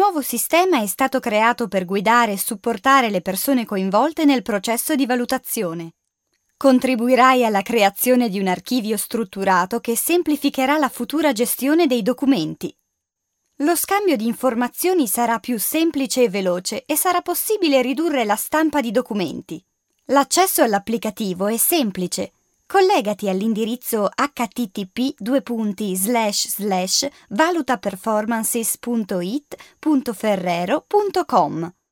nuovo sistema è stato creato per guidare e supportare le persone coinvolte nel processo di valutazione. Contribuirai alla creazione di un archivio strutturato che semplificherà la futura gestione dei documenti. Lo scambio di informazioni sarà più semplice e veloce e sarà possibile ridurre la stampa di documenti. L'accesso all'applicativo è semplice. Collegati all'indirizzo http://valutaperformances.it.ferrero.com.